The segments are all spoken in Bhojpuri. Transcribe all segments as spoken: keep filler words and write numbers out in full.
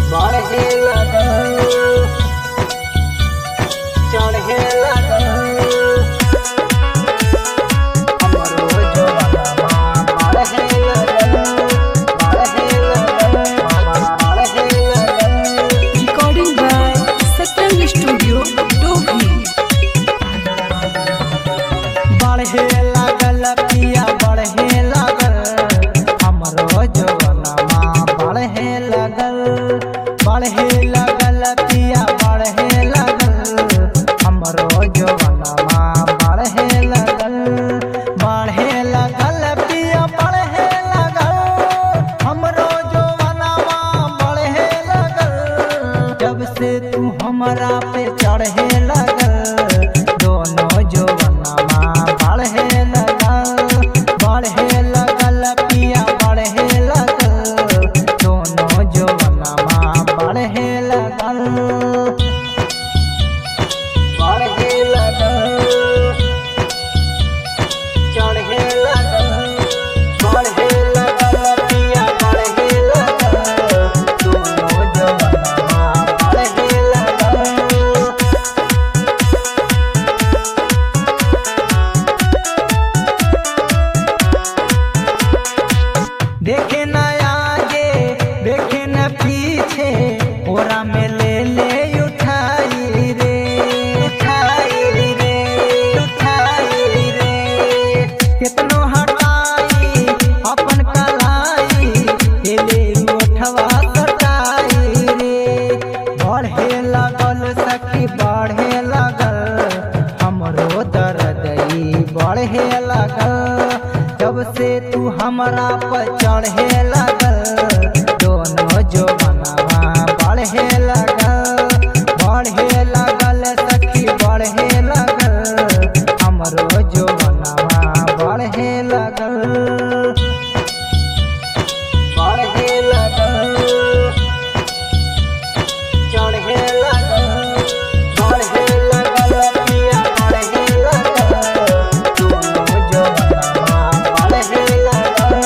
बढ़े लगल चढ़े लगल हमरो जवाना बढ़े लगल बढ़े लगल बढ़े लगल। Recording by Satyam Studio, Dohri. बढ़े लगल पिया बढ़े लगल हमरो जवाना बढ़े लगल बढ़े लगल पिया बढ़े लगल हमरो जवाना बढ़े लगल बढ़े लगल पिया बढ़े लगल हमरो जवाना बढ़े लगल। जब से तू हमरा पे चढ़े लगल दोनों जवाना बढ़े लगल बढ़े लगल पिया बढ़े लगल दोनों जवाना बढ़े लगल बढ़े लगल चढ़े लगल बढ़े लगल पिया बढ़े लगल दोनों जवाना बढ़े लगल। देखे न आगे देखे न पीछे ओरा में ले ले उठाई रे उठाई रे उठाई रे कितनो हटाई अपन कलाई ले उठवा सटाई रे। बढ़े लगल सखी बढ़े लगल हमरो दर्दई बढ़े लगल। जब से तू हमरा पर चढ़े लगल दोनों जवाना बढ़े लगल बढ़े लगल सखी बढ़े लगल हमरो जवाना बढ़े लगल बढ़े लगल चढ़े लगल बढ़े लगल पिया बढ़े लगल दोनों जवाना बढ़े लगल।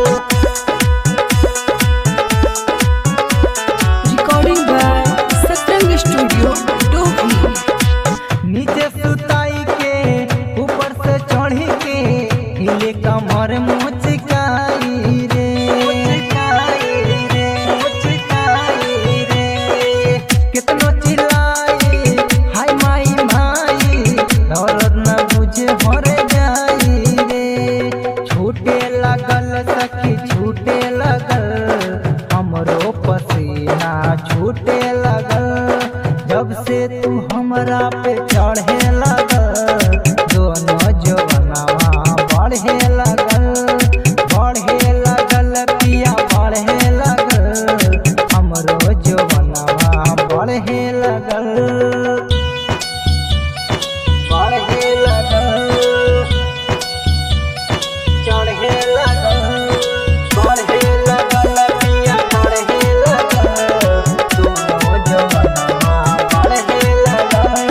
Recording by Satyam Studio, Dohri. नीचे सुताई के ऊपर से चढ़ी के हिले कमर मुचकाई रे मुचकाई रे मुचकाई रे कितनो चिल्लाई हाय माई माई दर्द न बुझे मर जाई रे। छूटे लगल सखी छूटे लगल हमरो पसीना छूटे लगल। जब से तू हमरा पे चढ़े लगल दोनों जवाना बढ़े लगल बढ़े लगल पिया बढ़े लगल हमरो जवाना बढ़े लगल बढ़े लगल चढ़े लगल बढ़े लगल पिया बढ़े लगल दोनों जवाना बढ़े लगल।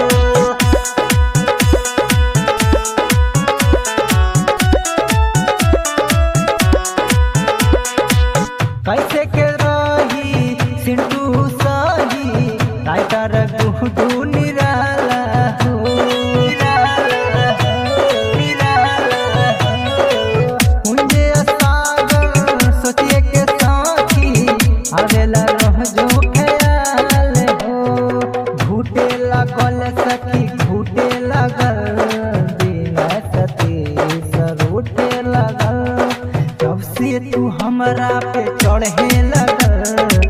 कैसे के रही सिंटू सही राइटर गुडू निराला हो निराला हो निराला हो मुझे सागर सोचिए के साथी आवेला रह जो ख्याल हो। घूटे लगल सखी घूटे लगल दिन सती सरूटे लगल। जब से तू हमरा पे चढ़े लगल